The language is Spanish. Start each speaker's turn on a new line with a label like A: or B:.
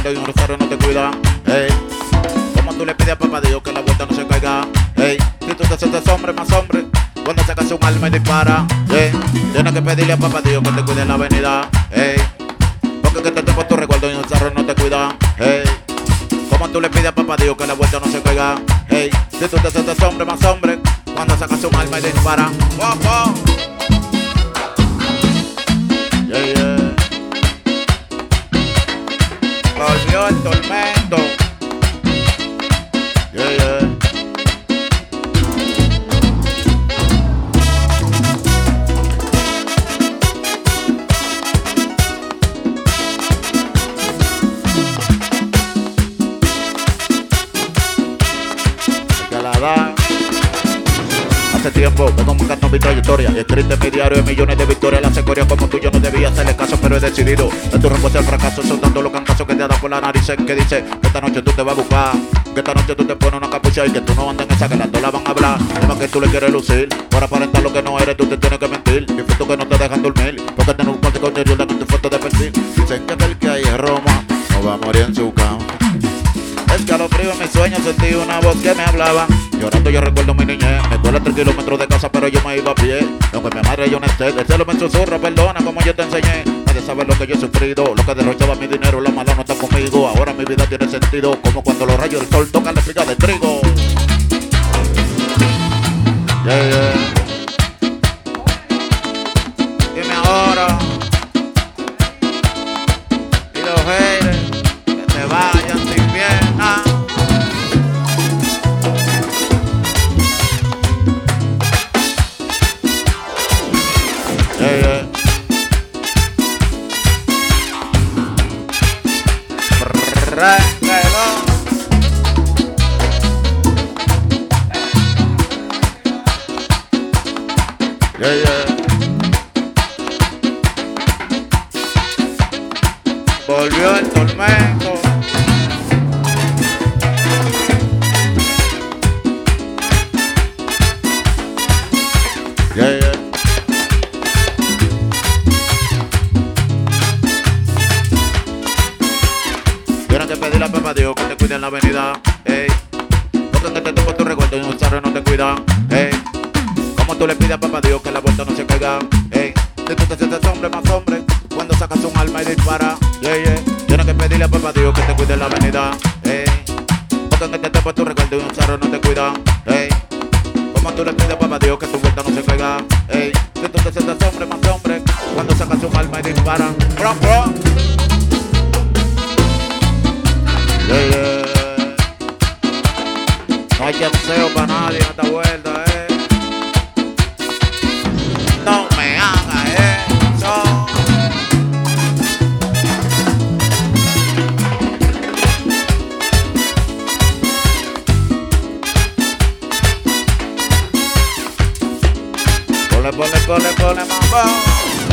A: recuerdo y un rosario no te cuida. Ey, como tú le pides a papá Dios que la vuelta no se caiga. Ey, si tú te sientes hombre más hombre, cuando sacas un alma y dispara. Ey, tienes que pedirle a papá Dios que te cuide en la avenida. Ey, porque que te tengo tu recuerdo y un rosario no te cuida. Ey, como tú le pides a papá Dios que la vuelta no se caiga. Ey, si tú te sientes hombre más hombre, cuando sacas un alma y dispara. Wow, wow. Yeah, yeah. Volvió el tormento. Yeah, yeah. Que la da. Hace tiempo vengo marcando mi trayectoria y escrito mi diario de millones de victorias. La secuoria como tú yo no debía hacerle caso, pero he decidido de tu respuesta al fracaso, soltando los cantazos que te dan por la nariz. Que dice que esta noche tú te vas a buscar, que esta noche tú te pones una capucha y que tú no andas en esa, que las dos la van a hablar. Además que tú le quieres lucir, para aparentar lo que no eres, tú te tienes que mentir. Y fotos que no te dejan dormir, porque te no buscaste contenido con tu foto de perfil. Dicen que aquel que hay en Roma no va a morir en su cama. Escalofrío en mis sueños, sentí una voz que me hablaba. Llorando yo recuerdo mi niñez, me escuela 3 kilómetros de casa, pero yo me iba a pie. Aunque mi madre yo no esté, el cielo me susurra, perdona como yo te enseñé. Nadie sabe lo que yo he sufrido, lo que derrochaba mi dinero, la mala no está conmigo. Ahora mi vida tiene sentido, como cuando los rayos del sol tocan la espiga de trigo. Yeah, yeah. Dime ahora. Y los haters que te vayan sin piernas. Yeah, yeah. Réngelo. Yeah, yeah. Volvió el tormento. Yeah, yeah. Tienes que pedirle a papá Dios que te cuide en la avenida. Ey, porque que te toco tu recuerdo y un sarro no te cuida. Ey, como tú le pides a papá Dios que la vuelta no se caiga. Ey, si tú te sientes hombre más hombre, cuando sacas un alma y dispara. Yeah, yeah. Tienes que pedirle a papá Dios que te cuide en la avenida. Ey, porque que te toco tu recuerdo y un sarro no te cuida. Ey, como tú le pides a papá Dios que tu vuelta no se caiga. Ey, si tú te sientes hombre más hombre, cuando sacas un alma y dispara. Bro, bro. Yeah, yeah. No hay chanceo para nadie en esta vuelta, No me hagas eso. Ponle, mambo.